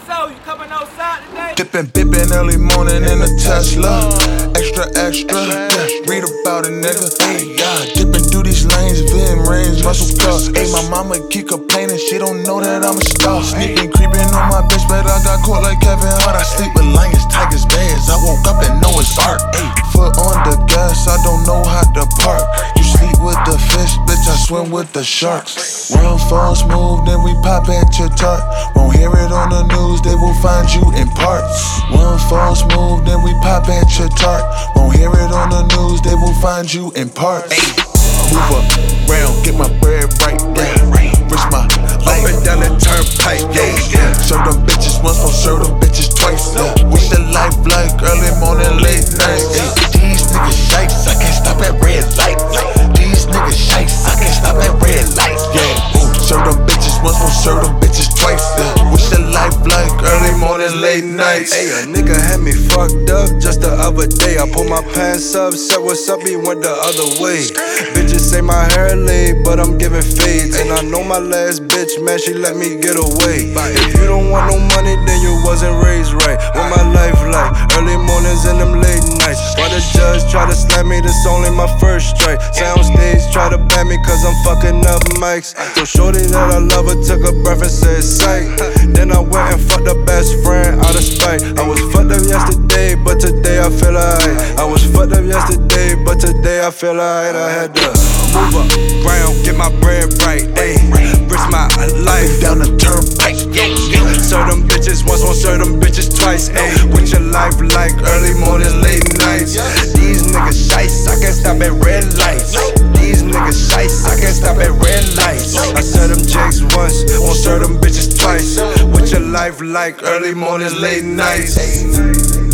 So, you coming outside today? Dippin' early morning in a Tesla. Extra, yeah, read about it, nigga. Hey, yeah, dippin' through these lanes, VIN range, muscle car. Hey, my mama keep complaining, she don't know that I'm a star. Sneaking, creeping on my bitch, but I got caught like Kevin Hart. I sleep with lions, tigers, bears. I woke up and know it's art. Hey, foot on the gas, I don't know how to park. You sleep with the fish, bitch, I swim with the sharks. Run fall smooth, then we pop at your tart. Won't hear it on the news, they will find you in parts. One fall smooth, then we pop at your tart. Won't hear it on the news, they will find you in parts. Ay, move around, get my bread right, yeah. Risk my life, up and down the turnpike, yeah. Serve them bitches once, won't serve them bitches twice, yeah. Wish the life like early morning, late night, yeah. These niggas shites, I can't stop at red lights. These niggas shites, I can't stop at red lights, yeah. Serve them bitches once, won't serve them bitches twice, yeah. Wish the life like early morning, late nights. Hey, a nigga had me fucked up just the other day. I pulled my pants up, said what's up, he went the other way. Bitches say my hair laid, but I'm giving fades. And I know my last bitch, man, she let me get away. If you don't want no money, then you wasn't raised right. What my life like, early mornings and them late nights. Why the judge try to slap me, this only my first strike. Soundstage try to ban me cause I'm fucking up mics. So shorty that I love her took a breath and said psych. Then I went and fucked her best friend out of spite. I was fucked up yesterday, but today I feel alright. I was fucked up yesterday, but today I feel alright. I had to move around, get my bread right, ayy. Risk my life down the turnpike, serve them bitches once, won't serve them bitches twice, ayy. With your life like early mornings, late nights. These niggas shites, I can't stop at red lights. These niggas shites, I can't stop at red lights. I serve them jakes once, won't serve them bitches twice. With your life like early mornings, late nights.